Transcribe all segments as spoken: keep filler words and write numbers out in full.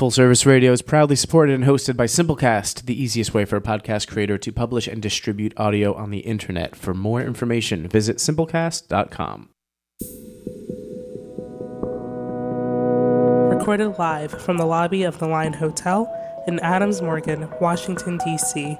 Full Service Radio is proudly supported and hosted by Simplecast, the easiest way for a podcast creator to publish and distribute audio on the internet. For more information, visit simplecast dot com. Recorded live from the lobby of the Line Hotel in Adams Morgan, Washington, D C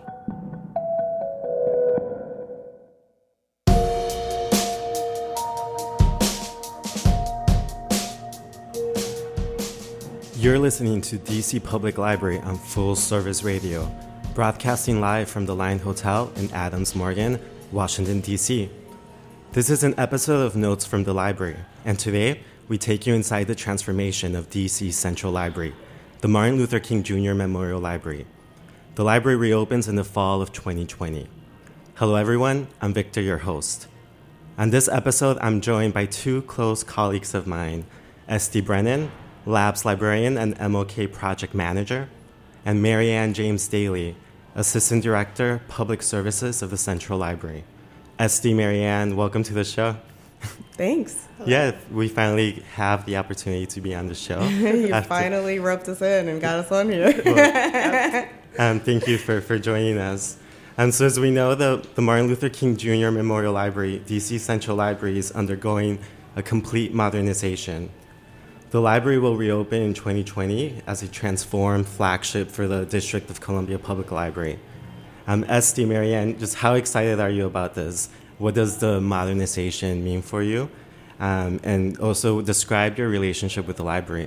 You're listening to D C Public Library on Full Service Radio, broadcasting live from the Line Hotel in Adams Morgan, Washington, D C This is an episode of Notes from the Library, and today we take you inside the transformation of D C's Central Library, the Martin Luther King Junior Memorial Library. The library reopens in the fall of twenty twenty. Hello everyone, I'm Victor, your host. On this episode, I'm joined by two close colleagues of mine, Esty Brennan, Labs Librarian and M L K Project Manager, and Marianne James Daly, Assistant Director, Public Services of the Central Library. Esty, Marianne, welcome to the show. Thanks. Yeah, we finally have the opportunity to be on the show. You After... finally roped us in and got us on here. Well, um, thank you for, for joining us. And so as we know, the, the Martin Luther King Junior Memorial Library, D C Central Library, is undergoing a complete modernization. The library will reopen in twenty twenty as a transformed flagship for the District of Columbia Public Library. Um, Esty, Marianne, just how excited are you about this? What does the modernization mean for you? Um, and also describe your relationship with the library.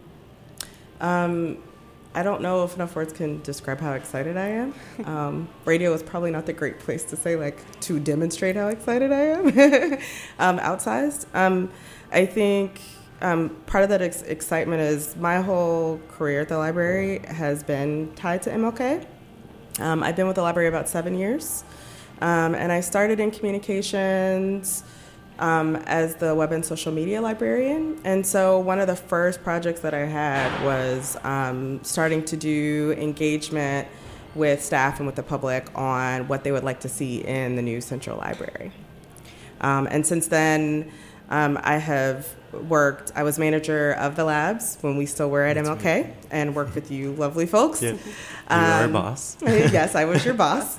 Um, I don't know if enough words can describe how excited I am. Um, radio is probably not the great place to say, like, to demonstrate how excited I am. um, outsized. Um, I think... Um, part of that ex- excitement is my whole career at the library has been tied to M L K. Um, I've been with the library about seven years, um, and I started in communications um, as the web and social media librarian. And so one of the first projects that I had was um, starting to do engagement with staff and with the public on what they would like to see in the new Central Library. Um, and since then, um, I have worked, I was manager of the labs when we still were at That's M L K right. and worked with you lovely folks. Yeah. You um, were our boss. Yes, I was your boss.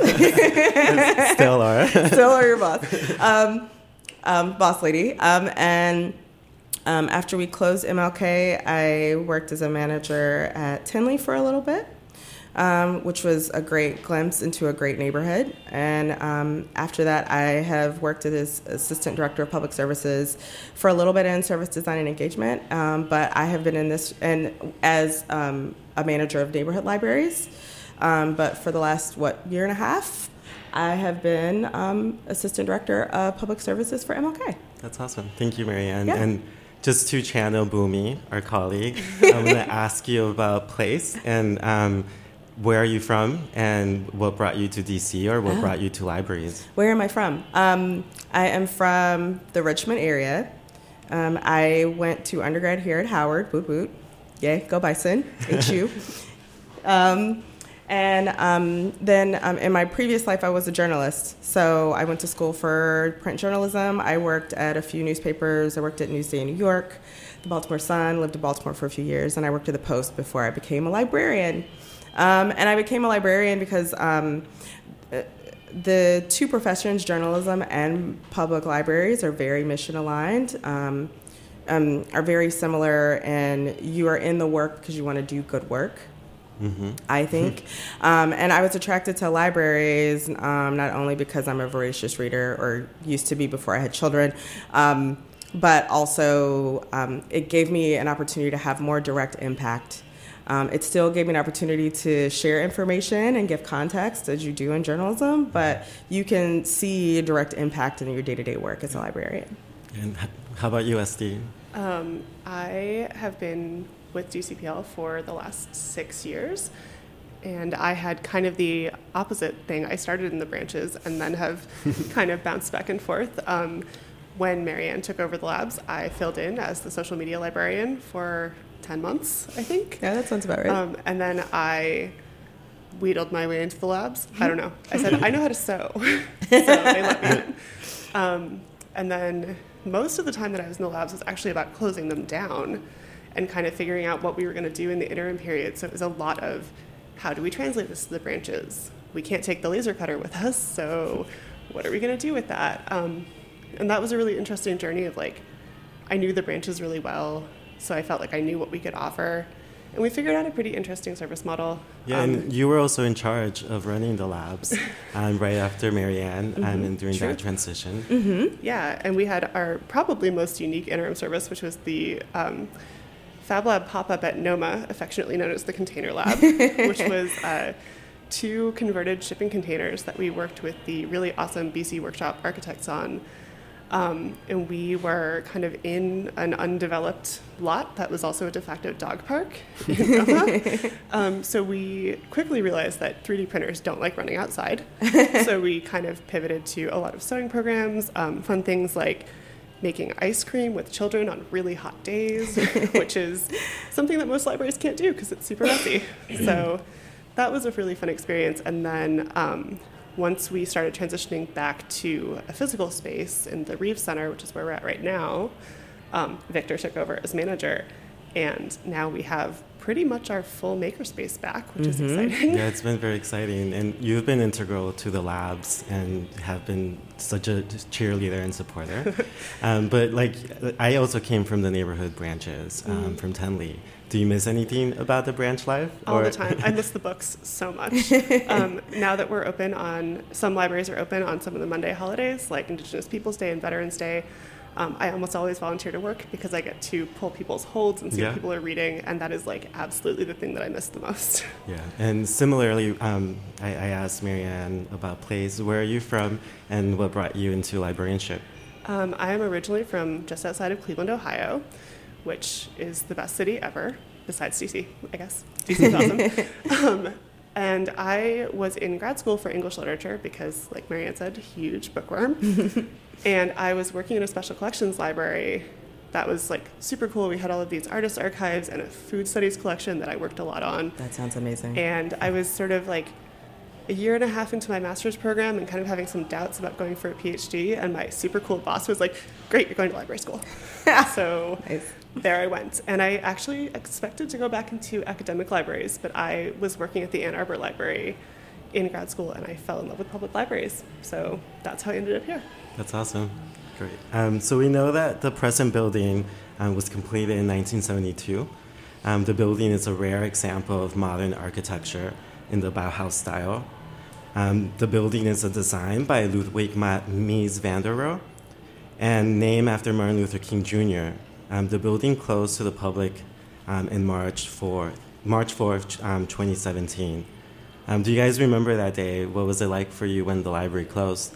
Still are. Still are your boss. Um, um, boss lady. Um, and um, after we closed M L K, I worked as a manager at Tinley for a little bit. Um, which was a great glimpse into a great neighborhood. And um, after that, I have worked as Assistant Director of Public Services for a little bit in service design and engagement. Um, but I have been in this and as um, a manager of neighborhood libraries. Um, but for the last, what, year and a half, I have been um, Assistant Director of Public Services for M L K. That's awesome. Thank you, Marianne. Yeah. And just to channel Boomy, our colleague, I'm going to ask you about place and um, where are you from, and what brought you to D C, or what oh. brought you to libraries? Where am I from? Um, I am from the Richmond area. Um, I went to undergrad here at Howard. Boot boot. Yay, go Bison. H U. um, and um, then um, in my previous life, I was a journalist. So I went to school for print journalism. I worked at a few newspapers. I worked at Newsday in New York, the Baltimore Sun, lived in Baltimore for a few years, and I worked at the Post before I became a librarian. Um, and I became a librarian because um, the two professions, journalism and public libraries, are very mission aligned, um, um, are very similar, and you are in the work because you want to do good work, mm-hmm. I think. um, and I was attracted to libraries um, not only because I'm a voracious reader, or used to be before I had children, um, but also um, it gave me an opportunity to have more direct impact. Um, it still gave me an opportunity to share information and give context, as you do in journalism, but you can see direct impact in your day-to-day work as a librarian. And how about you, Esty? Um, I have been with D C P L for the last six years, and I had kind of the opposite thing. I started in the branches and then have kind of bounced back and forth. Um, when Marianne took over the labs, I filled in as the social media librarian for ten months, I think. Yeah, that sounds about right. Um, and then I wheedled my way into the labs. I don't know. I said, I know how to sew. So they let me in. Um, and then most of the time that I was in the labs was actually about closing them down and kind of figuring out what we were going to do in the interim period. So it was a lot of, how do we translate this to the branches? We can't take the laser cutter with us, so what are we going to do with that? Um, and that was a really interesting journey of like, I knew the branches really well, so I felt like I knew what we could offer. And we figured out a pretty interesting service model. Yeah, um, and you were also in charge of running the labs um, right after Marianne mm-hmm. um, and during True. that transition. Mm-hmm. Yeah, and we had our probably most unique interim service, which was the um, Fab Lab pop-up at NOMA, affectionately known as the Container Lab, which was uh, two converted shipping containers that we worked with the really awesome B C Workshop architects on. Um, and we were kind of in an undeveloped lot that was also a de facto dog park in Noma. um, so we quickly realized that three D printers don't like running outside. So we kind of pivoted to a lot of sewing programs, um, fun things like making ice cream with children on really hot days, which is something that most libraries can't do because it's super messy. So that was a really fun experience. And then um, once we started transitioning back to a physical space in the Reeves Center, which is where we're at right now, um, Victor took over as manager. And now we have pretty much our full makerspace back, which mm-hmm. is exciting. Yeah, it's been very exciting. And you've been integral to the labs and have been such a cheerleader and supporter. um, but like, I also came from the neighborhood branches um, mm. from Tenley. Do you miss anything about the branch life? All or? the time. I miss the books so much. Um, now that we're open on, some libraries are open on some of the Monday holidays, like Indigenous Peoples Day and Veterans Day. Um, I almost always volunteer to work because I get to pull people's holds and see yeah. what people are reading, and that is like absolutely the thing that I miss the most. Yeah, and similarly, um, I, I asked Marianne about plays. Where are you from, and what brought you into librarianship? Um, I am originally from just outside of Cleveland, Ohio, which is the best city ever, besides D C, I guess. D C is awesome. Um, and I was in grad school for English literature because, like Marianne said, huge bookworm. And I was working in a special collections library that was like super cool. We had all of these artist archives and a food studies collection that I worked a lot on. That sounds amazing. And I was sort of like a year and a half into my master's program and kind of having some doubts about going for a PhD. And my super cool boss was like, great, you're going to library school. So nice. There I went. And I actually expected to go back into academic libraries, but I was working at the Ann Arbor Library in grad school and I fell in love with public libraries. So that's how I ended up here. That's awesome. Great. Um, so we know that the present building um, was completed in nineteen seventy-two. Um, the building is a rare example of modern architecture in the Bauhaus style. Um, the building is a design by Ludwig Mies van der Rohe and named after Martin Luther King Junior Um, the building closed to the public um, in March fourth, March fourth, um, twenty seventeen. Um, do you guys remember that day? What was it like for you when the library closed?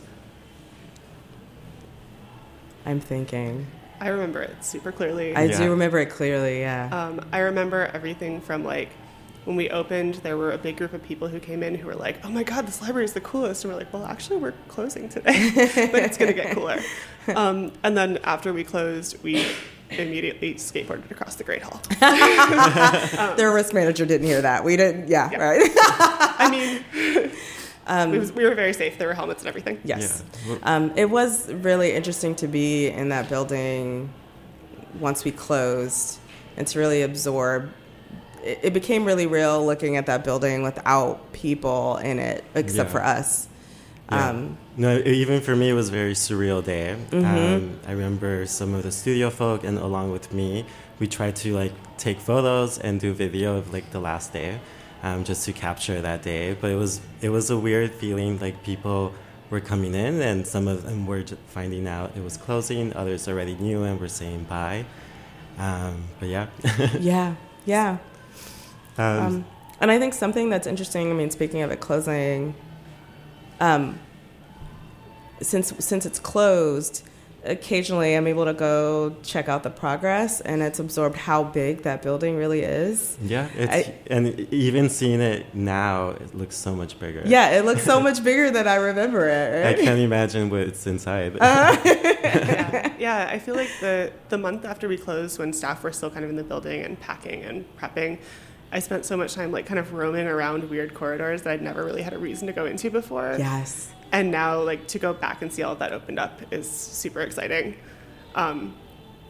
I'm thinking. I remember it super clearly. I yeah. do remember it clearly, yeah. Um, I remember everything from like when we opened, there were a big group of people who came in who were like, oh my God, this library is the coolest. And we're like, well, actually, we're closing today, but it's going to get cooler. Um, and then after we closed, we immediately skateboarded across the Great Hall. um, Their risk manager didn't hear that. We didn't, yeah, yeah. right? I mean... Um, it was, we were very safe. There were helmets and everything. Yes. Yeah. Um, it was really interesting to be in that building once we closed and to really absorb. It, it became really real looking at that building without people in it, except yeah. for us. Yeah. Um, no, even for me, it was a very surreal day. Mm-hmm. Um, I remember some of the studio folk, and along with me, we tried to like take photos and do video of like the last day. Um, just to capture that day, but it was it was a weird feeling. Like people were coming in, and some of them were just finding out it was closing. Others already knew and were saying bye. Um, but yeah, yeah, yeah. Um, um, and I think something that's interesting. I mean, speaking of it closing, um, since since it's closed. Occasionally I'm able to go check out the progress, and it's absorbed how big that building really is. Yeah, it's, I, and even seeing it now, it looks so much bigger. Yeah, it looks so much bigger than I remember it. Right? I can't imagine what's inside. Uh-huh. yeah. yeah, I feel like the, the month after we closed, when staff were still kind of in the building and packing and prepping, I spent so much time like kind of roaming around weird corridors that I'd never really had a reason to go into before. Yes. And now, like, to go back and see all of that opened up is super exciting. Um,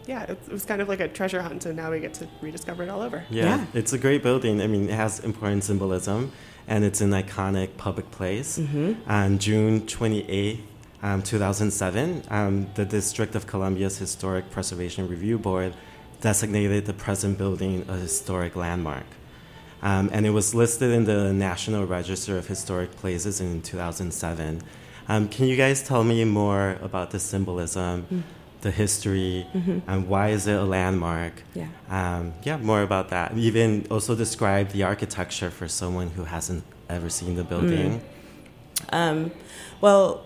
yeah, it, it was kind of like a treasure hunt, and now we get to rediscover it all over. Yeah, Yeah. it's a great building. I mean, it has important symbolism, and it's an iconic public place. Mm-hmm. On June twenty-eighth, um, two thousand seven, um, the District of Columbia's Historic Preservation Review Board designated the present building a historic landmark. Um, and it was listed in the National Register of Historic Places in two thousand seven. Um, can you guys tell me more about the symbolism, mm. the history, mm-hmm. and why is it a landmark? Yeah. Um, yeah, more about that. Even also describe the architecture for someone who hasn't ever seen the building. Mm. Um, well,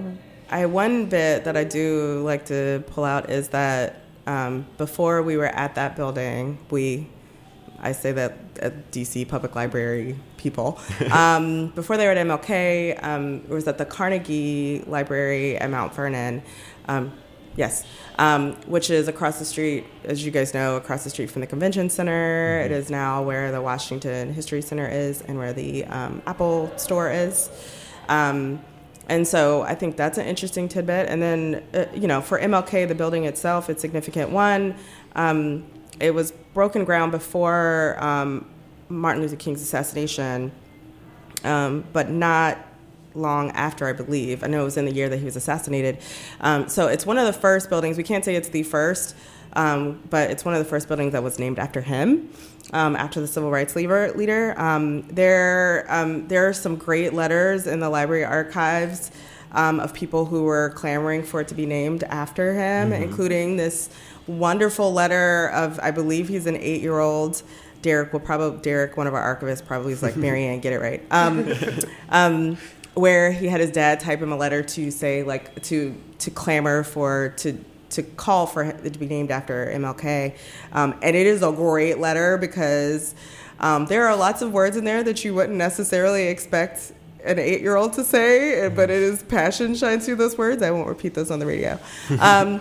I one bit that I do like to pull out is that um, before we were at that building, we, I say that at D C Public Library people, um, before they were at M L K, um, it was at the Carnegie Library at Mount Vernon. Um, Yes, um, which is across the street, as you guys know, across the street from the Convention Center. Mm-hmm. It is now where the Washington History Center is and where the um, Apple store is. Um, and so I think that's an interesting tidbit. And then, uh, you know, for M L K, the building itself, it's significant. One, um, it was broken ground before um, Martin Luther King's assassination, um, but not long after, I believe. I know it was in the year that he was assassinated. Um, so it's one of the first buildings. We can't say it's the first, um, but it's one of the first buildings that was named after him, um, after the civil rights leader. leader. Um, there, um, there are some great letters in the library archives um, of people who were clamoring for it to be named after him, mm-hmm. including this wonderful letter of, I believe he's an eight-year-old. Derek will probably, Derek, one of our archivists, probably is like, Marianne, get it right. Um, um, where he had his dad type him a letter to say, like, to to clamor for, to to call for it to be named after M L K. Um, and it is a great letter because um, there are lots of words in there that you wouldn't necessarily expect an eight-year-old to say, but it is passion shines through those words. I won't repeat those on the radio. Um,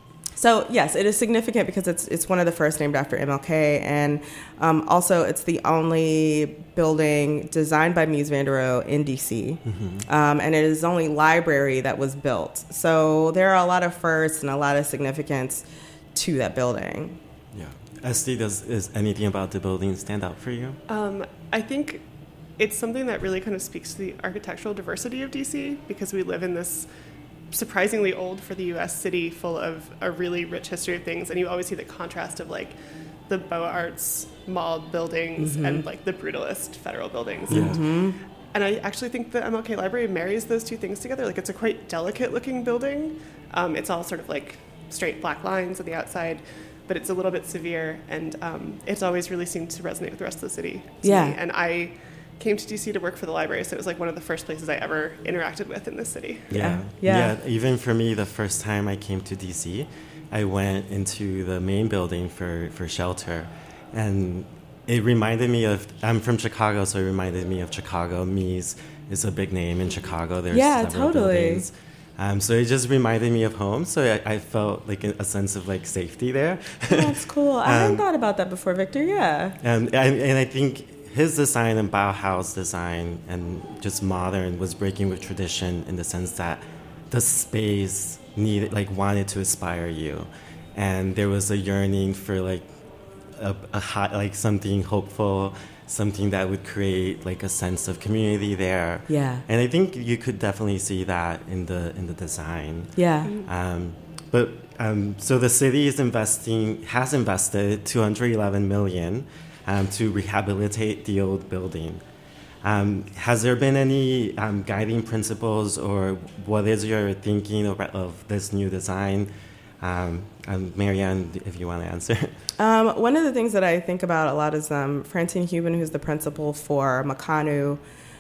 So, yes, it is significant because it's it's one of the first named after M L K, and um, also it's the only building designed by Mies van der Rohe in D C, mm-hmm. um, and it is the only library that was built. So there are a lot of firsts and a lot of significance to that building. Yeah. Esty, does is anything about the building stand out for you? Um, I think it's something that really kind of speaks to the architectural diversity of D C, because we live in this surprisingly old for the U S city full of a really rich history of things, and you always see the contrast of like the Beaux Arts mall buildings mm-hmm. and like the brutalist federal buildings. Yeah. And, and I actually think the M L K Library marries those two things together. Like, it's a quite delicate looking building. Um, it's all sort of like straight black lines on the outside, but it's a little bit severe, and um, it's always really seemed to resonate with the rest of the city. Yeah. Me. And I came to D C to work for the library, so it was like one of the first places I ever interacted with in this city. Yeah. Yeah. Yeah. Even for me, the first time I came to D C, I went into the main building for, for shelter, and it reminded me of, I'm from Chicago, so it reminded me of Chicago. Mies is a big name in Chicago. There's yeah, several totally. buildings. Um, so it just reminded me of home. So I, I felt like a, a sense of like safety there. Oh, that's cool. I um, hadn't thought about that before, Victor. Yeah. And, and, and I think his design and Bauhaus design and just modern was breaking with tradition in the sense that the space needed, like, wanted to inspire you, and there was a yearning for like a, a hot, like something hopeful, something that would create like a sense of community there. Yeah. And I think you could definitely see that in the in the design. Yeah. Um, but um, so the city is investing has invested two hundred eleven million. Um, to rehabilitate the old building. Um, has there been any um, guiding principles, or what is your thinking of, of this new design? Um, um, Marianne, if you want to answer. Um, one of the things that I think about a lot is um, Francine Hubin, who's the principal for Makanu,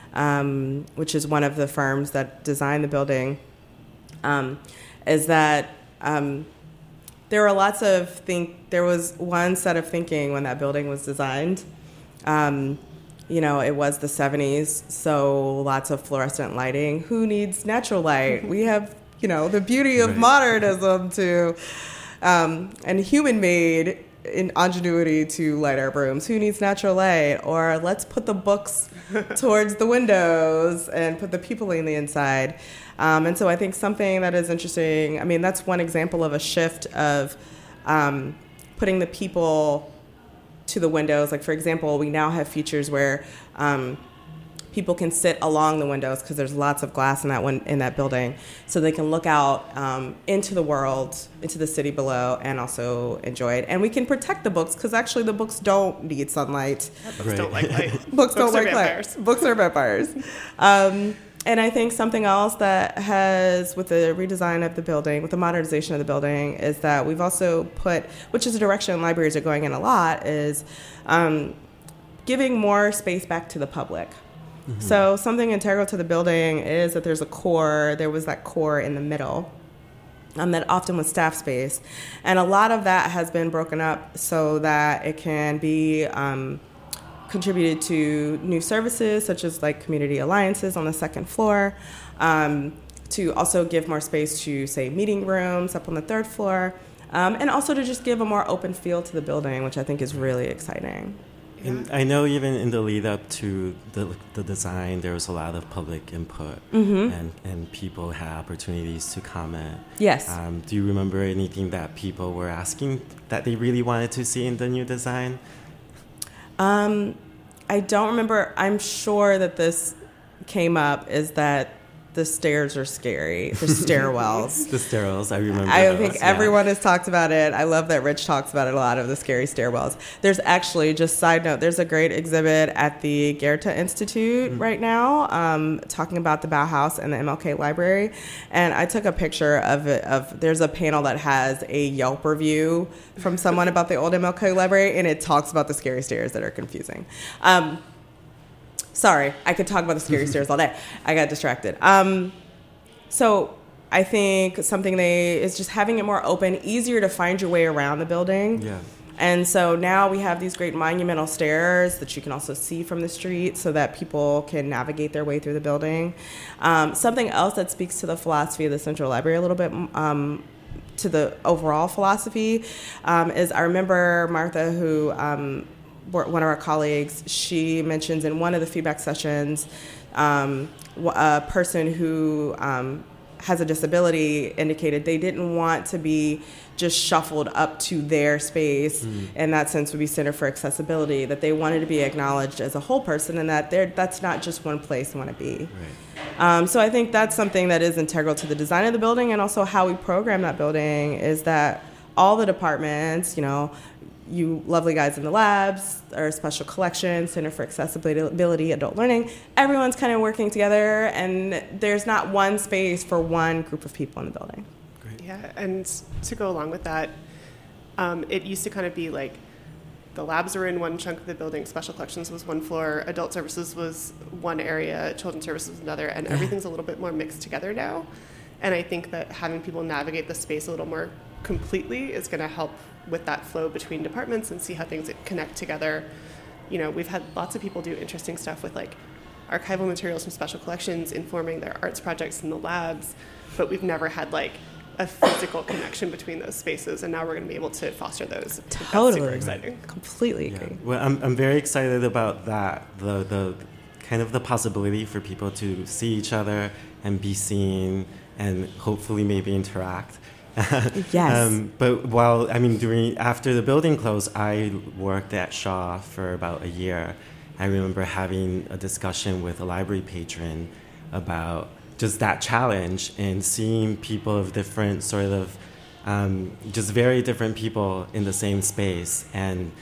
um, which is one of the firms that designed the building, um, is that um, there were lots of think. There was one set of thinking when that building was designed. Um, you know, it was the seventies, so lots of fluorescent lighting. Who needs natural light? We have, you know, the beauty of right. modernism to, um, and human-made in ingenuity to light our rooms. Who needs natural light? Or let's put the books towards the windows and put the people in the inside. Um, and so I think something that is interesting, I mean, that's one example of a shift of um, putting the people to the windows. Like, for example, we now have features where um, people can sit along the windows because there's lots of glass in that one in that building, so they can look out um, into the world, into the city below, and also enjoy it. And we can protect the books because actually the books don't need sunlight. Books Right. don't like light. Books, Books don't are like vampires. light. Books are vampires. Um, and I think something else that has, with the redesign of the building, with the modernization of the building, is that we've also put, which is a direction libraries are going in a lot, is um, giving more space back to the public. Mm-hmm. So something integral to the building is that there's a core, there was that core in the middle. Um, that often was staff space. And a lot of that has been broken up so that it can be um, contributed to new services, such as like community alliances on the second floor, um, to also give more space to, say, meeting rooms up on the third floor, um, and also to just give a more open feel to the building, which I think is really exciting. And I know even in the lead up to the the design, there was a lot of public input, Mm-hmm. and, and people had opportunities to comment. Yes. Um, do you remember anything that people were asking that they really wanted to see in the new design? Um, I don't remember. I'm sure that this came up, is that the stairs are scary, the stairwells. The stairwells, I remember. I those, think yeah. everyone has talked about it. I love that Rich talks about it a lot, of the scary stairwells. There's actually, just side note, there's a great exhibit at the Goethe Institute Mm-hmm. right now um, talking about the Bauhaus and the M L K Library. And I took a picture of it. Of There's a panel that has a Yelp review from someone about the old M L K Library, and it talks about the scary stairs that are confusing. Um, Sorry, I could talk about the scary stairs all day. I got distracted. Um, so I think something they is just having it more open, easier to find your way around the building. Yeah. And so now we have these great monumental stairs that you can also see from the street so that people can navigate their way through the building. Um, something else that speaks to the philosophy of the Central Library a little bit, um, to the overall philosophy, um, is I remember Martha, who... Um, one of our colleagues, she mentions in one of the feedback sessions, um, a person who um, has a disability indicated they didn't want to be just shuffled up to their space. Mm. In that sense would be Center for Accessibility, that they wanted to be acknowledged as a whole person, and that they're, that's not just one place they want to be. Right. Um, so I think that's something that is integral to the design of the building, and also how we program that building, is that all the departments, you know, you lovely guys in the labs, our special collections, Center for Accessibility, Adult Learning, everyone's kind of working together, and there's not one space for one group of people in the building. Great. Yeah, and to go along with that, um, it used to kind of be like the labs were in one chunk of the building, special collections was one floor, adult services was one area, children's services was another, and everything's a little bit more mixed together now. And I think that having people navigate the space a little more completely is going to help with that flow between departments and see how things connect together. You know, we've had lots of people do interesting stuff with like archival materials from special collections informing their arts projects in the labs, but we've never had like a physical connection between those spaces, and now we're going to be able to foster those. Totally. That's super exciting. Completely agree. Yeah. Well, I'm I'm very excited about that. The the kind of the possibility for people to see each other and be seen and hopefully maybe interact. Yes. Um, but while, I mean, during, after the building closed, I worked at Shaw for about a year. I remember having a discussion with a library patron about just that challenge and seeing people of different sort of, um, just very different people in the same space, and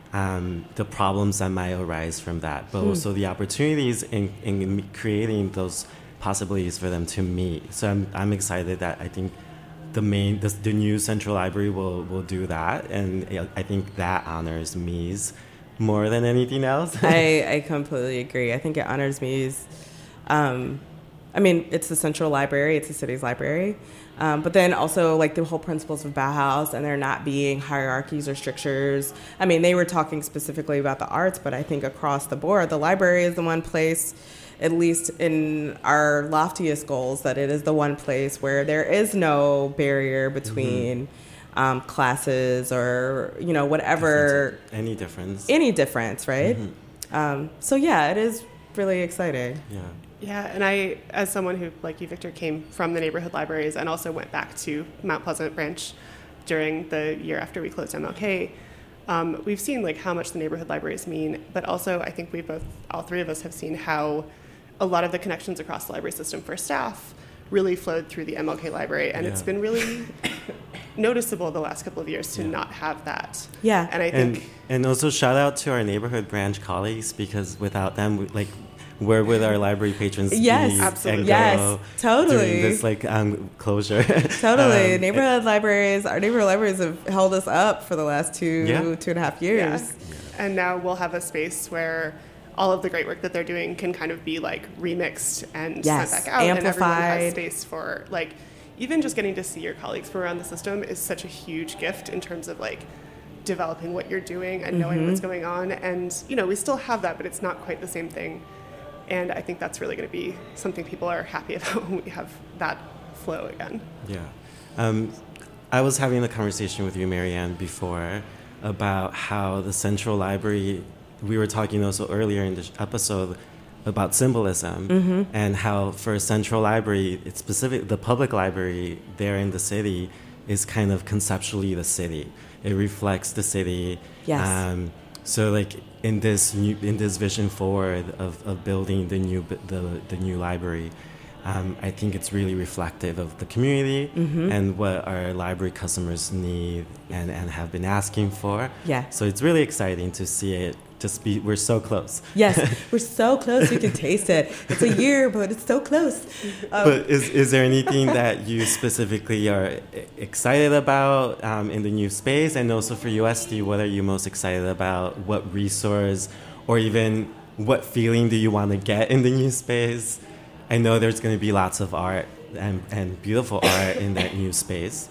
um, the problems that might arise from that, but mm. also the opportunities in, in creating those possibilities for them to meet. So I'm, I'm excited that I think the main, the, the new Central Library will, will do that, and I think that honors Mies more than anything else. I, I completely agree. I think it honors Mies. Um, I mean, it's the Central Library, it's the city's library, um, but then also like the whole principles of Bauhaus, and there not being hierarchies or strictures. I mean, they were talking specifically about the arts, but I think across the board, the library is the one place, at least in our loftiest goals, that it is the one place where there is no barrier between mm-hmm. um, classes or, you know, whatever. Difference. Any difference. Any difference, right? Mm-hmm. Um, so, yeah, it is really exciting. Yeah. Yeah, and I, as someone who, like you, Victor, came from the neighborhood libraries and also went back to Mount Pleasant branch during the year after we closed M L K, um, we've seen like how much the neighborhood libraries mean, but also I think we both, all three of us have seen how a lot of the connections across the library system for staff really flowed through the M L K library, and yeah. it's been really noticeable the last couple of years to yeah. not have that. Yeah. And I think... And, and also shout out to our neighborhood branch colleagues, because without them, we, like, where would our library patrons yes, be? Absolutely. And yes, totally. During this, like, um, closure. Totally. um, neighborhood libraries, our neighborhood libraries have held us up for the last two, yeah. two and a half years. Yeah. Yeah. And now we'll have a space where all of the great work that they're doing can kind of be like remixed and yes. sent back out. Amplified. And everyone has space for like, even just getting to see your colleagues from around the system is such a huge gift in terms of like developing what you're doing and knowing mm-hmm. what's going on. And, you know, we still have that, but it's not quite the same thing. And I think that's really going to be something people are happy about when we have that flow again. Yeah. Um, I was having a conversation with you, Marianne, before about how the Central Library, we were talking also earlier in this episode about symbolism mm-hmm. and how for Central Library, it's specific, the public library there in the city is kind of conceptually the city. It reflects the city. Yes. Um, so like in this new, in this vision forward of, of building the new the the new library, um, I think it's really reflective of the community mm-hmm. and what our library customers need and, and have been asking for. Yeah. So it's really exciting to see it. Just be, we're so close. Yes, we're so close. You can taste it. It's a year, but it's so close. Um, but is is there anything that you specifically are excited about um, in the new space? And also for U S D, what are you most excited about? What resource or even what feeling do you want to get in the new space? I know there's going to be lots of art and, and beautiful art in that new space.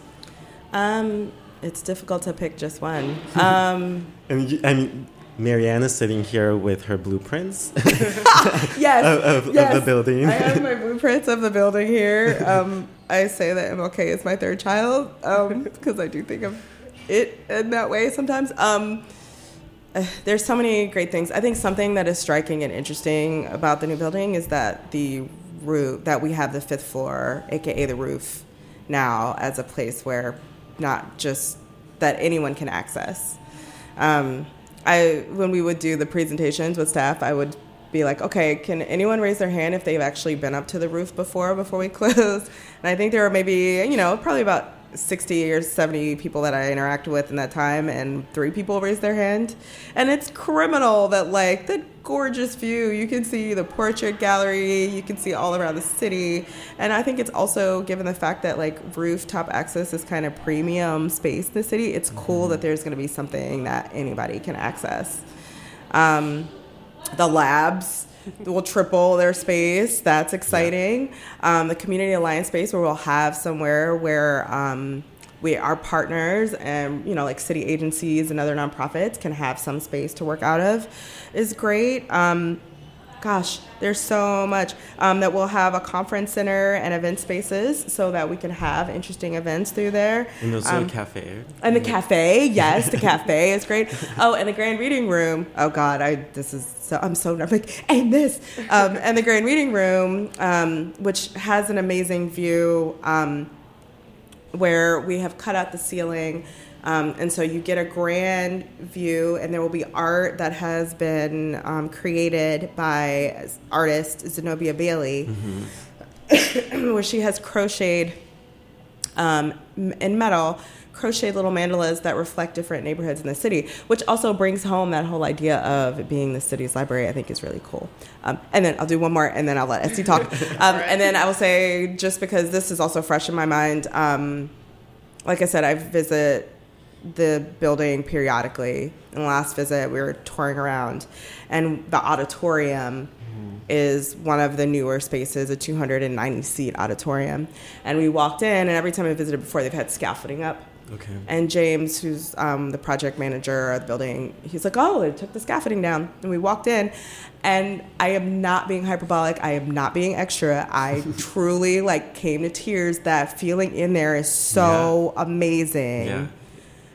Um, it's difficult to pick just one. Um, and you, I mean, Marianne is sitting here with her blueprints yes, of, of, yes. of the building. I have my blueprints of the building here. Um, I say that M L K is my third child because um, I do think of it in that way sometimes. Um, uh, there's so many great things. I think something that is striking and interesting about the new building is that the roof, that we have the fifth floor, A K A the roof, now as a place where not just that anyone can access. Um, I when we would do the presentations with staff, I would be like, okay, can anyone raise their hand if they've actually been up to the roof before, before we close? And I think there were maybe, you know, probably about sixty or seventy people that I interacted with in that time, and three people raised their hand. And it's criminal that, like, the gorgeous view, you can see the portrait gallery, you can see all around the city. And I think it's also, given the fact that, like, rooftop access is kind of premium space in the city, it's cool that there's going to be something that anybody can access. Um, the labs will triple their space. That's exciting. Yeah. Um, the Community Alliance space, where we'll have somewhere where um, we, our partners and, you know, like city agencies and other nonprofits can have some space to work out of, is great. Um, gosh, there's so much. Um, that we'll have a conference center and event spaces so that we can have interesting events through there. And also um, a cafe. And the cafe, yes, the cafe is great. Oh, and the Grand Reading Room. Oh God, I this is so I'm so like and this um, and the Grand Reading Room, um, which has an amazing view, um, where we have cut out the ceiling. Um, and so you get a grand view, and there will be art that has been um, created by artist Zenobia Bailey, mm-hmm. where she has crocheted um, in metal, crocheted little mandalas that reflect different neighborhoods in the city, which also brings home that whole idea of it being the city's library. I think is really cool. Um, and then I'll do one more, and then I'll let Esty talk. Um, right. And then I will say, just because this is also fresh in my mind, um, like I said, I visit the building periodically. In the last visit, we were touring around, and the auditorium mm-hmm. is one of the newer spaces, a two hundred ninety seat auditorium. And we walked in, and every time I visited before, they've had scaffolding up. Okay. And James, who's um, the project manager of the building, he's like, oh, they took the scaffolding down. And we walked in, and I am not being hyperbolic. I am not being extra. I truly, like, came to tears. That feeling in there is so yeah. amazing. Yeah.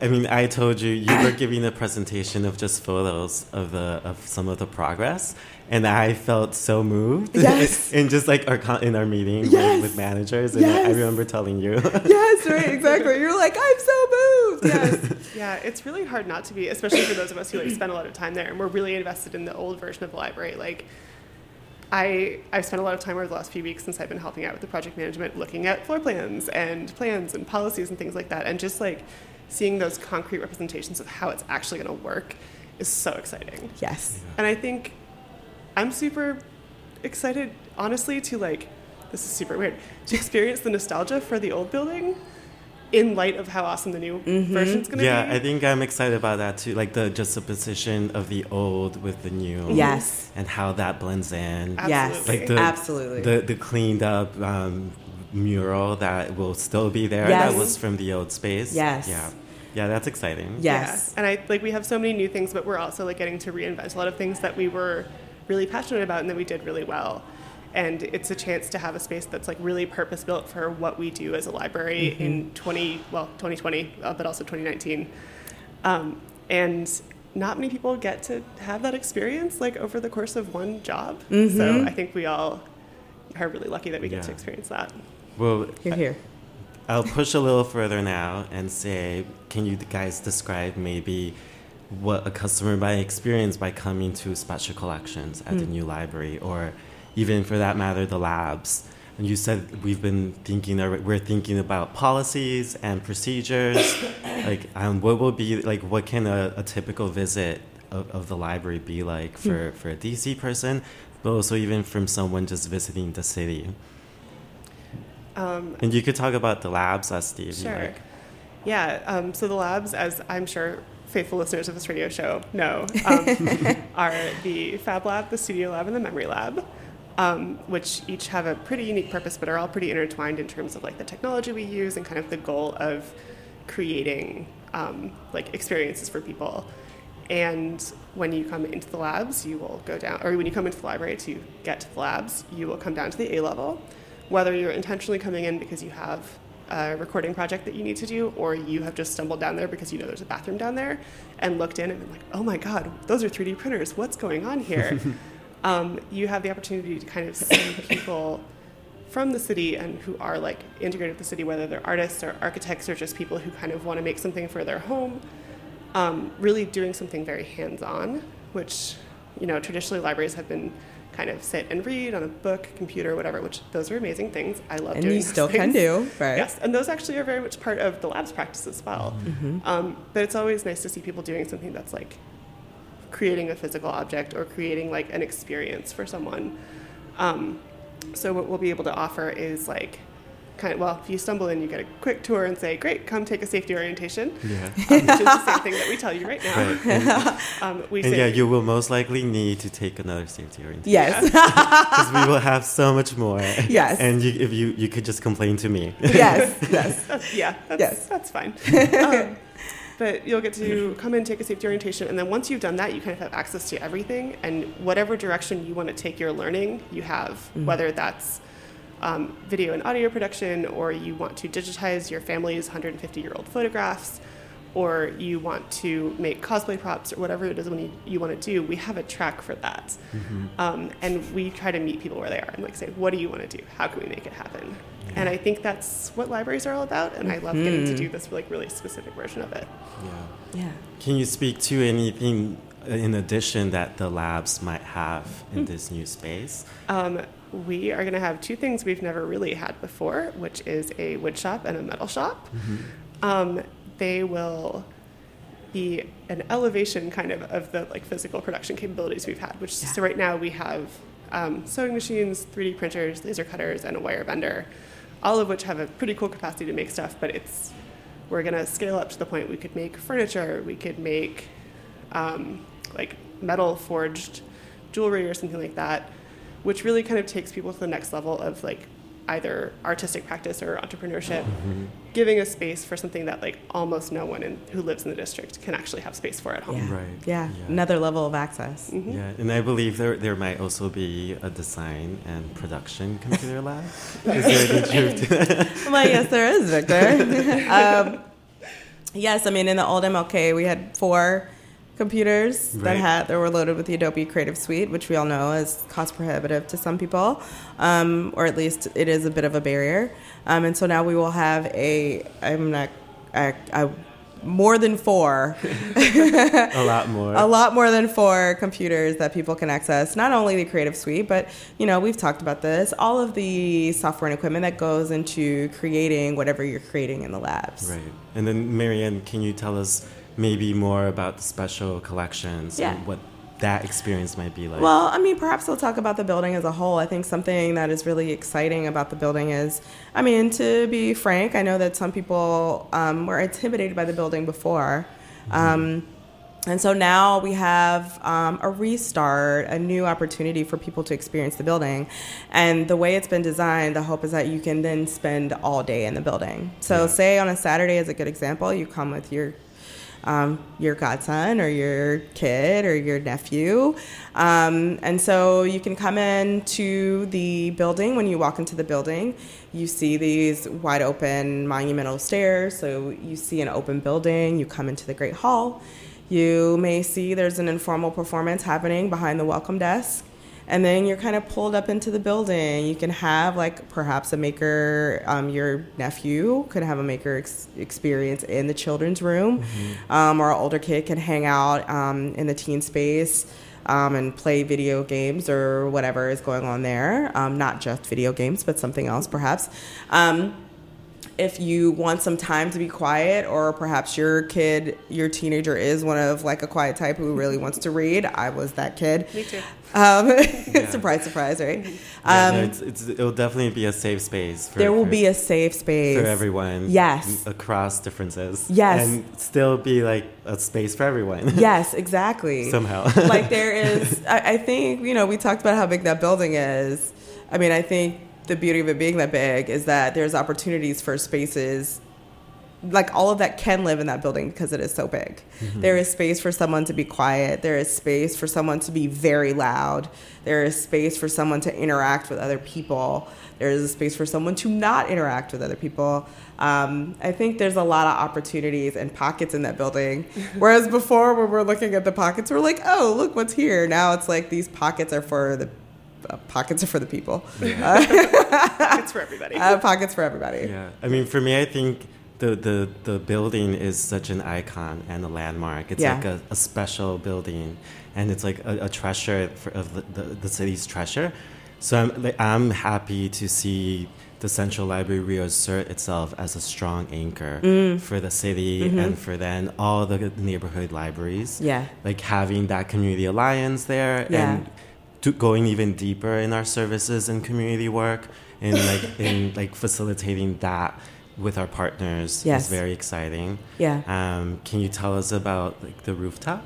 I mean, I told you you were giving a presentation of just photos of the of some of the progress, and I felt so moved. Yes. in just like our con- in our meeting Yes. with, with managers, and Yes. I remember telling you. Yes, right, exactly. You're like, I'm so moved. Yes. Yeah, it's really hard not to be, especially for those of us who like spend a lot of time there, and we're really invested in the old version of the library. Like, I I've spent a lot of time over the last few weeks since I've been helping out with the project management, looking at floor plans and plans and policies and things like that, and just like seeing those concrete representations of how it's actually going to work is so exciting. Yes. And I think I'm super excited, honestly, to like, this is super weird, to experience the nostalgia for the old building in light of how awesome the new Mm-hmm. version's going to Yeah, be. I think I'm excited about that too. Like the juxtaposition of the old with the new. Yes. And how that blends in. Yes. Absolutely. Like the, Absolutely. The the cleaned up um, mural that will still be there. Yes. That was from the old space. Yes. Yeah. Yeah, that's exciting. Yes. Yeah. And I like we have so many new things, but we're also like getting to reinvent a lot of things that we were really passionate about and that we did really well. And it's a chance to have a space that's like really purpose built for what we do as a library Mm-hmm. in twenty well twenty twenty, uh, but also twenty nineteen. Um, and not many people get to have that experience like over the course of one job. Mm-hmm. So I think we all are really lucky that we get Yeah. to experience that. Well, Here, here. I'll push a little further now and say, can you guys describe maybe what a customer might experience by coming to special collections at the new library, or even for that matter, the labs? And you said we've been thinking, we're thinking about policies and procedures. Like, um, what will be like? What can a, a typical visit of, of the library be like for, for a D C person, but also even from someone just visiting the city? Um, And you could talk about the labs, uh, Steve. if you Sure. like. Yeah. Um, so the labs, as I'm sure faithful listeners of this radio show know, um, are the Fab Lab, the Studio Lab, and the Memory Lab, um, which each have a pretty unique purpose, but are all pretty intertwined in terms of like the technology we use and kind of the goal of creating um, like experiences for people. And when you come into the labs, you will go down, or when you come into the library to get to the labs, you will come down to the A level. Whether you're intentionally coming in because you have a recording project that you need to do, or you have just stumbled down there because you know there's a bathroom down there and looked in and been like, oh my God, those are three D printers. What's going on here? um, you have the opportunity to kind of see people from the city and who are like integrated with the city, whether they're artists or architects or just people who kind of want to make something for their home, um, really doing something very hands-on, which, you know, traditionally libraries have been kind of sit and read on a book, computer, whatever, which those are amazing things. I love And doing you those still can things. do, right? Yes, and those actually are very much part of the lab's practice as well. Mm-hmm. Um, but it's always nice to see people doing something that's like creating a physical object or creating like an experience for someone. Um, so what we'll be able to offer is like kind of, well, if you stumble in, you get a quick tour and say, great, come take a safety orientation, Yeah. um, which is the same thing that we tell you right now. Right. And, Um, we and say, yeah, you will most likely need to take another safety orientation. Yes. Because we will have so much more. Yes. And you, if you, you could just complain to me. Yes. Yes. That's, yeah, that's, Yes. that's fine. Um, but you'll get to come in, take a safety orientation, and then once you've done that, you kind of have access to everything, and whatever direction you want to take your learning, you have, Mm-hmm. whether that's um, video and audio production, or you want to digitize your family's one hundred fifty-year-old photographs, or you want to make cosplay props, or whatever it is when you, you want to do, we have a track for that. Mm-hmm. Um, and we try to meet people where they are and like say, what do you want to do? How can we make it happen? And I think that's what libraries are all about, and I love getting to do this like really specific version of it. Yeah. Yeah. Can you speak to anything in addition that the labs might have in this new space? Um, we are going to have two things we've never really had before, which is a wood shop and a metal shop. Um, they will be an elevation kind of of the like physical production capabilities we've had, which Yeah. so right now we have um, sewing machines, three D printers, laser cutters, and a wire bender, all of which have a pretty cool capacity to make stuff, but it's we're going to scale up to the point we could make furniture, we could make um, like metal forged jewelry or something like that, which really kind of takes people to the next level of like either artistic practice or entrepreneurship, Mm-hmm. giving a space for something that like almost no one in, who lives in the district can actually have space for at home. Yeah. Right. Yeah. Yeah. Another level of access. Mhm. Yeah, and I believe there there might also be a design and production computer lab. Is there any truth to that? Well, yes, there is, Victor. um, Yes, I mean, in the old M L K, we had four computers Right. that had that were loaded with the Adobe Creative Suite, which we all know is cost prohibitive to some people, um, or at least it is a bit of a barrier. Um, and so now we will have a, I'm not, I, I, more than four, A lot more. a lot more than four computers that people can access. Not only the Creative Suite, but, you know, we've talked about this, all of the software and equipment that goes into creating whatever you're creating in the labs. Right. And then, Marianne, can you tell us maybe more about the special collections Yeah. and what that experience might be like? Well, I mean, perhaps we'll talk about the building as a whole. I think something that is really exciting about the building is, I mean, to be frank, I know that some people um, were intimidated by the building before. Mm-hmm. Um, and so now we have um, a restart, a new opportunity for people to experience the building. And the way it's been designed, the hope is that you can then spend all day in the building. So Yeah. say on a Saturday is a good example, you come with your Um, your godson or your kid or your nephew. Um, and so you can come in to the building. When you walk into the building, you see these wide open monumental stairs. So you see an open building. You come into the Great Hall. You may see there's an informal performance happening behind the welcome desk. And then you're kind of pulled up into the building. You can have, like, perhaps a maker, um, your nephew could have a maker ex- experience in the children's room. Mm-hmm. Um, or an older kid can hang out um, in the teen space um, and play video games or whatever is going on there. Um, not just video games, but something else, perhaps. Um, if you want some time to be quiet, or perhaps your kid, your teenager is one of like a quiet type who really wants to read. I was that kid. Me too. Um, Yeah. Surprise, surprise, right? Yeah, Um, no, it's, it's, it'll definitely be a safe space. For, there will for, be a safe space for everyone. Yes. Across differences. Yes. And still be like a space for everyone. Yes, exactly. Somehow. Like there is, I, I think, you know, we talked about how big that building is. I mean, I think the beauty of it being that big is that there's opportunities for spaces. Like all of that can live in that building because it is so big. Mm-hmm. There is space for someone to be quiet. There is space for someone to be very loud. There is space for someone to interact with other people. There is a space for someone to not interact with other people. Um, I think there's a lot of opportunities and pockets in that building. Whereas before, when we're looking at the pockets, we're like, oh, look what's here. Now it's like these pockets are for the uh, pockets are for the people. Yeah. Uh, Pockets for everybody. uh, pockets for everybody. Yeah. I mean, for me, I think the, the, the building is such an icon and a landmark. It's Yeah. like a, a special building, and it's like a, a treasure for, of the, the, the city's treasure. So I'm, like, I'm happy to see the Central Library reassert itself as a strong anchor Mm. for the city Mm-hmm. and for then all the neighborhood libraries. Yeah. Like having that community alliance there Yeah. and to going even deeper in our services and community work and like in like facilitating that with our partners Yes. is very exciting. Yeah. Um, can you tell us about like the rooftop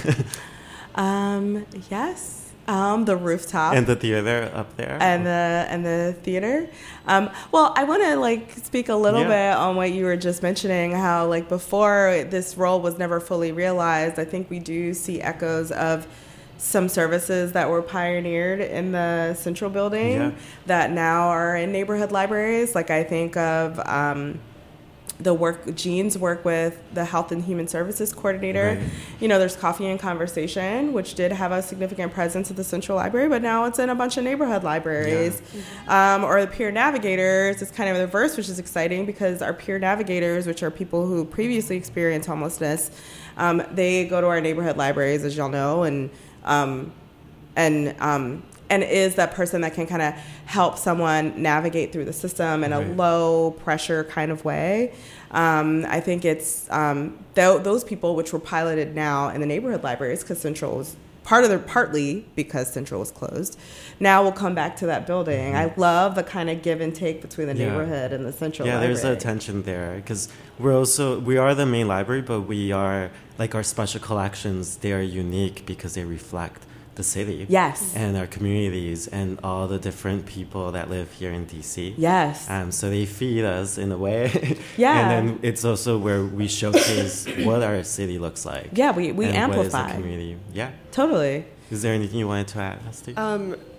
Um, yes. Um, the rooftop. and the theater up there? and the and the theater. Um, well, I want to like speak a little Yeah. bit on what you were just mentioning. How like before this role was never fully realized. I think we do see echoes of some services that were pioneered in the Central Building Yeah. that now are in neighborhood libraries. Like I think of. Um, the work Jean's work with the Health and Human Services Coordinator. Right. You know, there's Coffee and Conversation, which did have a significant presence at the Central Library, but now it's in a bunch of neighborhood libraries. Yeah. Um, or the peer navigators is kind of the reverse, which is exciting because our peer navigators, which are people who previously experienced homelessness, um, they go to our neighborhood libraries, as y'all know, and um, and um, and is that person that can kind of help someone navigate through the system in a Right. low pressure kind of way. Um, I think it's um, th- those people which were piloted now in the neighborhood libraries because Central was part of the partly because Central was closed. Now we'll come back to that building. Mm-hmm. I love the kind of give and take between the Yeah. neighborhood and the Central yeah, Library. there's a tension there because we're also we are the main library, but we are like our special collections. They are unique because they reflect the city, Yes. and our communities and all the different people that live here in D C. Yes. Um, so they feed us in a way. Yeah. And then it's also where we showcase what our city looks like. Yeah, we, we and what is amplify. the community. Yeah. Totally. Is there anything you wanted to add, Esty? Um,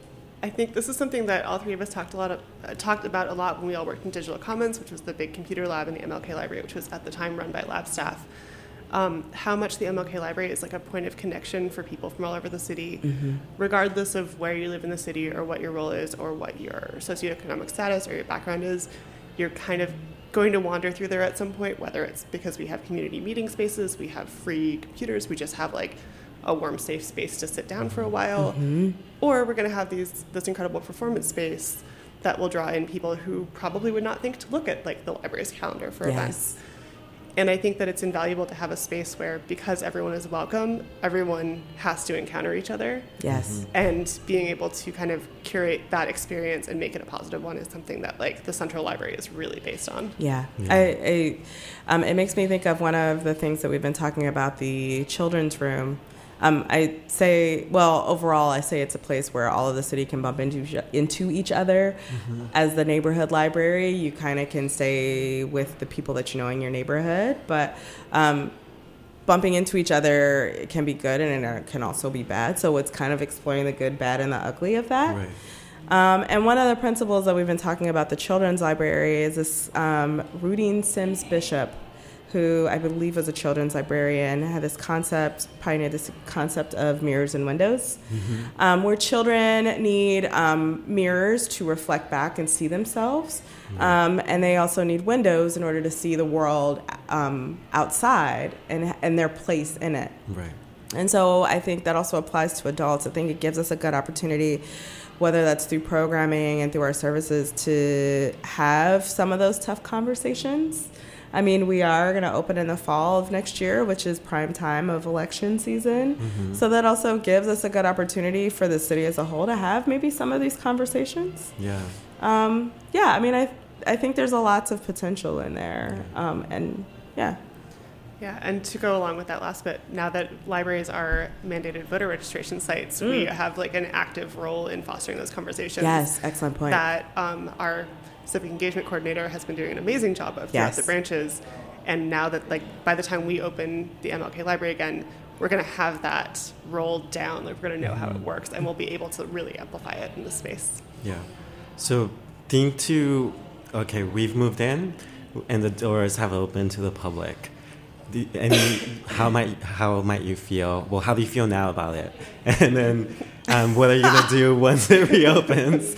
I think this is something that all three of us talked a lot of, uh, talked about a lot when we all worked in Digital Commons, which was the big computer lab in the M L K library, which was at the time run by lab staff. Um, how much the M L K library is like a point of connection for people from all over the city, mm-hmm. regardless of where you live in the city or what your role is or what your socioeconomic status or your background is. You're kind of going to wander through there at some point, whether it's because we have community meeting spaces, we have free computers, we just have like a warm, safe space to sit down for a while, mm-hmm. or we're going to have these this incredible performance space that will draw in people who probably would not think to look at like the library's calendar for yes. events. And I think that it's invaluable to have a space where, because everyone is welcome, everyone has to encounter each other. Yes. Mm-hmm. And being able to kind of curate that experience and make it a positive one is something that, like, the Central Library is really based on. Yeah. yeah. I, I, um, it makes me think of one of the things that we've been talking about, the children's room. Um, I say, well, overall, I say it's a place where all of the city can bump into into each other. Mm-hmm. As the neighborhood library, you kind of can stay with the people that you know in your neighborhood, but um, bumping into each other, it can be good and it can also be bad. So it's kind of exploring the good, bad, and the ugly of that. Right. Um, and one of the principles that we've been talking about the children's library is this um, Rudine Sims Bishop, who I believe was a children's librarian, had this concept, pioneered this concept of mirrors and windows, mm-hmm. um, where children need um, mirrors to reflect back and see themselves. Mm-hmm. Um, and they also need windows in order to see the world um, outside and, and their place in it. Right. And so I think that also applies to adults. I think it gives us a good opportunity, whether that's through programming and through our services, to have some of those tough conversations. I mean, we are going to open in the fall of next year, which is prime time of election season. Mm-hmm. So that also gives us a good opportunity for the city as a whole to have maybe some of these conversations. Yeah. Um, yeah, I mean, I I think there's a lots of potential in there. Um, and yeah. Yeah, and to go along with that last bit, now that libraries are mandated voter registration sites, mm. we have like an active role in fostering those conversations. Yes, excellent point. That um, our civic engagement coordinator has been doing an amazing job of throughout yes. the branches. And now that, like, by the time we open the M L K library again, we're going to have that rolled down. Like, we're going to know mm-hmm. how it works, and we'll be able to really amplify it in the space. Yeah. So think to, okay, we've moved in, and the doors have opened to the public. The, and how might how might you feel? Well, how do you feel now about it? And then, um, what are you going to do once it reopens?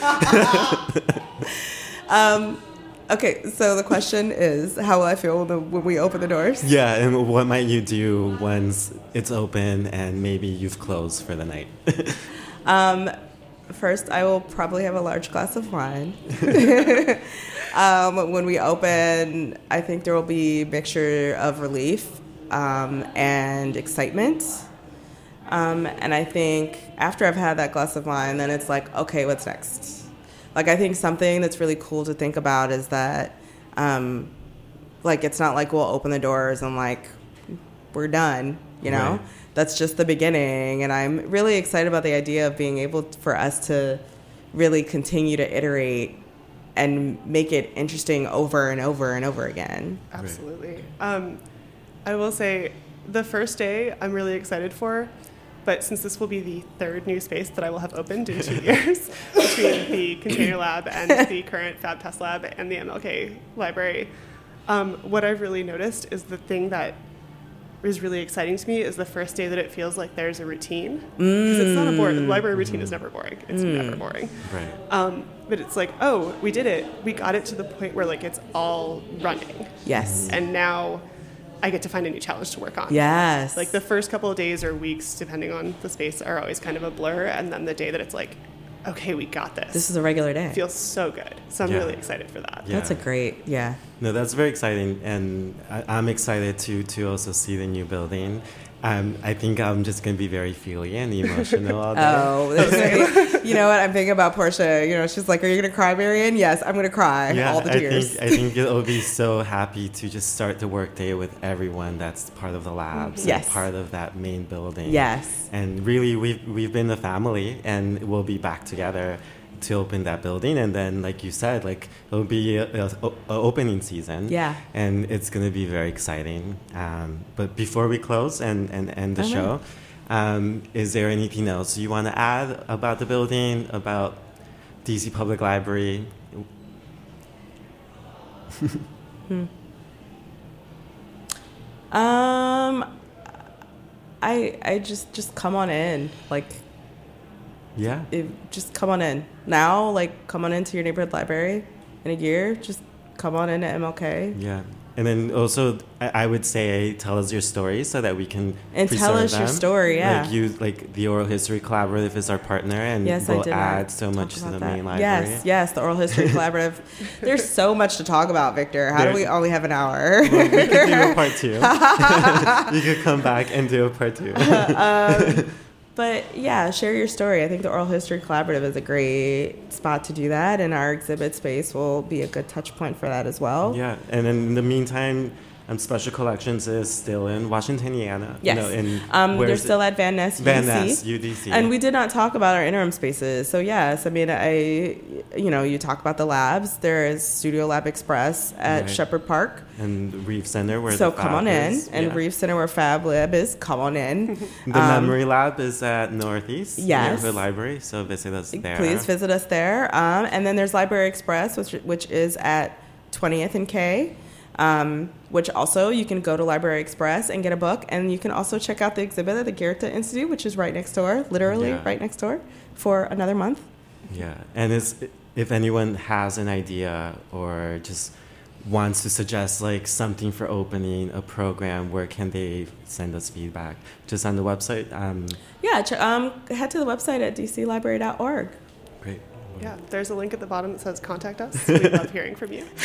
Um, okay, so the question is, how will I feel when, when we open the doors? Yeah, and what might you do once it's open and maybe you've closed for the night? um, first, I will probably have a large glass of wine. um, when we open, I think there will be a mixture of relief um, and excitement. Um, and I think after I've had that glass of wine, then it's like, okay, what's next? Like, I think something that's really cool to think about is that, um, like, it's not like we'll open the doors and, like, we're done, you know? Right. That's just the beginning. And I'm really excited about the idea of being able to, for us to really continue to iterate and make it interesting over and over and over again. Absolutely. Right. Um, I will say the first day I'm really excited for. But since this will be the third new space that I will have opened in two years between the Container Lab and the current Fab Test Lab and the M L K library, um, what I've really noticed is the thing that is really exciting to me is the first day that it feels like there's a routine. Because mm. it's not a boring, the library routine is never boring. It's mm. never boring. Right. Um, but it's like, oh, we did it. We got it to the point where, like, it's all running. Yes. And now I get to find a new challenge to work on. Yes. Like, the first couple of days or weeks, depending on the space, are always kind of a blur. And then the day that it's like, okay, we got this. This is a regular day. Feels so good. So I'm yeah. really excited for that. Yeah. That's a great, yeah. No, that's very exciting. And I, I'm excited to, to also see the new building. Um, I think I'm just going to be very feely and emotional all day. Oh, that's you know what? I'm thinking about Portia. You know, she's like, are you going to cry, Marian? Yes, I'm going to cry. Yeah, all the tears. I think, I think it'll be so happy to just start the workday with everyone that's part of the labs. Yes. And part of that main building. Yes. And really, we've, we've been a family, and we'll be back together to open that building. And then, like you said, like it'll be a, a, a opening season. Yeah. And it's going to be very exciting. Um, but before we close and, and end the okay. show, um, is there anything else you want to add about the building, about D C Public Library. hmm. Um, I I just just come on in, like. Yeah. It, just come on in now. Like, come on into your neighborhood library in a year. Just come on in at M L K. Yeah. And then also, I would say, tell us your story so that we can and tell us them. your story. Yeah, like you, like the Oral History Collaborative is our partner, and yes, we'll add so much to the that. main library. Yes, yes, the Oral History Collaborative. There's so much to talk about, Victor. How there, do we only have an hour? Well, we could do a part two. You could come back and do a part two. um, But yeah, share your story. I think the Oral History Collaborative is a great spot to do that, and our exhibit space will be a good touch point for that as well. Yeah, and in the meantime, um, Special Collections is still in Washington, Indiana. Yes, no, in, um, they're still it? at Van Ness U D C. Van Ness U D C. And we did not talk about our interim spaces. So yes, I mean, I, you know, you talk about the labs. There is Studio Lab Express at right. Shepherd Park. And Reeve Center, where so the come Fab on in, is. and yeah. Reeve Center, where Fab Lab is. Come on in. The um, Memory Lab is at Northeast yes. Neighborhood Library, so visit us there. Please visit us there. Um, and then there's Library Express, which which is at twentieth and K, um, which also you can go to Library Express and get a book, and you can also check out the exhibit at the Goethe Institute, which is right next door, literally yeah. right next door, for another month. Yeah, and it's, if anyone has an idea or just wants to suggest like something for opening a program, where can they send us feedback? Just on the website? Um, yeah, ch- um, head to the website at d c library dot org. Great. Yeah, there's a link at the bottom that says contact us. We love hearing from you.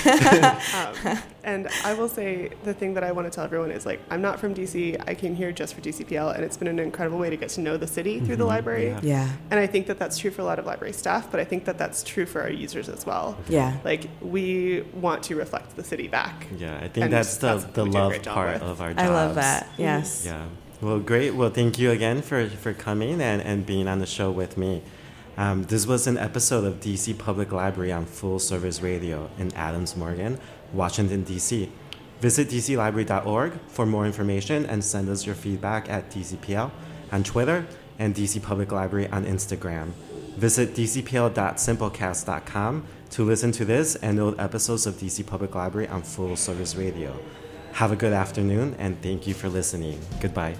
um, and I will say the thing that I want to tell everyone is, like, I'm not from D C. I came here just for D C P L, and it's been an incredible way to get to know the city mm-hmm. through the library. Yeah. yeah. And I think that that's true for a lot of library staff, but I think that that's true for our users as well. Yeah. Like, we want to reflect the city back. Yeah, I think that's the, that's the love part with. of our jobs. I love that, yes. Yeah. Well, great. Well, thank you again for, for coming and, and being on the show with me. Um, this was an episode of D C Public Library on Full Service Radio in Adams Morgan, Washington, D C. Visit d c library dot org for more information and send us your feedback at D C P L on Twitter and D C Public Library on Instagram. Visit d c p l dot simplecast dot com to listen to this and old episodes of D C Public Library on Full Service Radio. Have a good afternoon, and thank you for listening. Goodbye.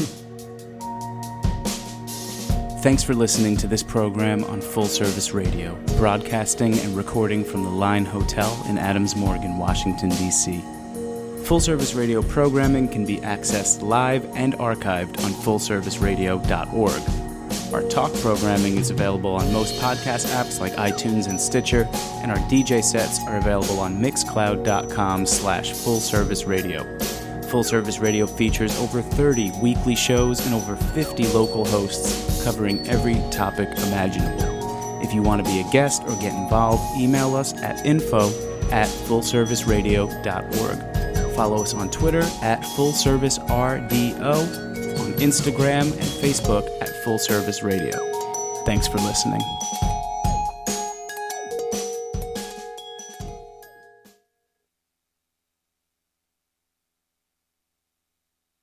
Thanks for listening to this program on Full Service Radio, broadcasting and recording from the Line Hotel in Adams Morgan, Washington, D C. Full Service Radio programming can be accessed live and archived on full service radio dot org. Our talk programming is available on most podcast apps like iTunes and Stitcher, and our D J sets are available on mixcloud dot com slash full service radio. Full Service Radio features over thirty weekly shows and over fifty local hosts covering every topic imaginable. If you want to be a guest or get involved, email us at info at full service radio dot org. Follow us on Twitter at full service R D O, on Instagram and Facebook at Full Service Radio. Thanks for listening.